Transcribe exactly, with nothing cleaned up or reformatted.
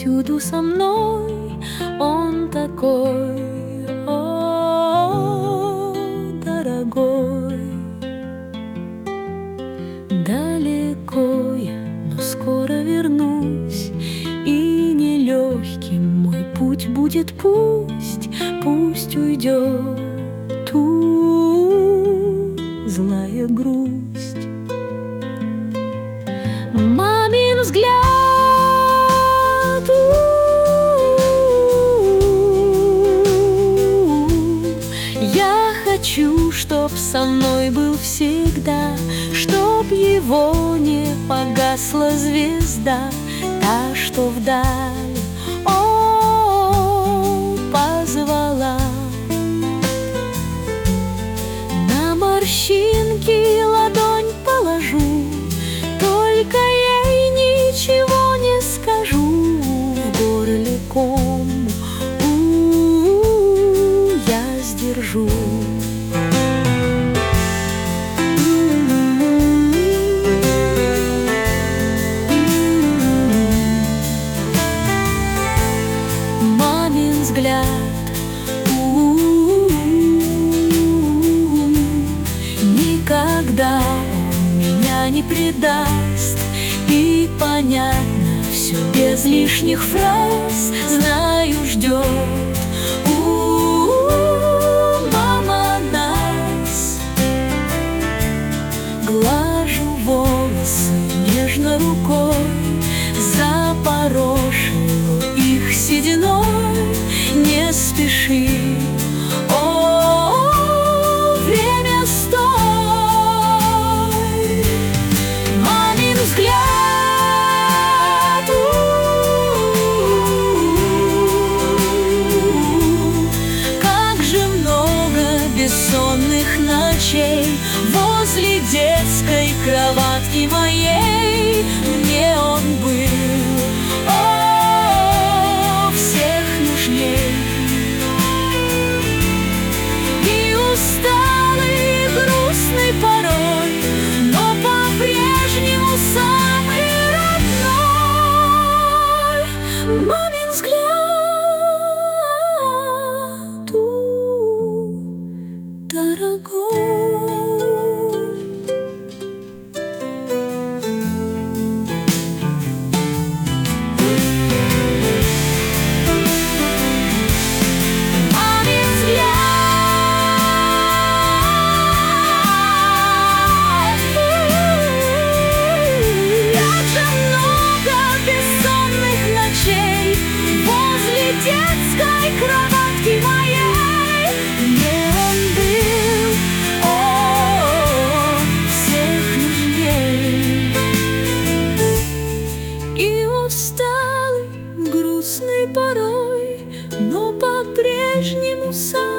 всюду со мной, он такой, о, дорогой. Далеко я, но скоро вернусь, и нелегким мой путь будет, пусть, пусть уйдет ту злая грусть. Мамин взгляд, я хочу, чтоб со мной был всегда, чтоб его не погасла звезда, та, что вдаль, о, позвала. На морщинки ладонь положу, только ей ничего не скажу. В горле ком, у-у-у, я сдержу. Мамин взгляд, у-у-у, никогда он меня не предаст. И понятно все без лишних фраз, знаю, ждет у-у-у, мама нас. Глажу волосы нежно рукой, запорошила их сединой. Не спеши, о, время, стой. Мамин взгляд, бессонных ночей возле детской кроватки моей. Мне он был, о, всех нужней. И усталый, грустный порой, но по-прежнему самый родной. Мамин взгляд, дорогой. Мамин взгляд, как же много бессонных ночей возле детской кроватки моей. Мне он был, о, всех нужней. И усталый, грустный порой, но по-прежнему сам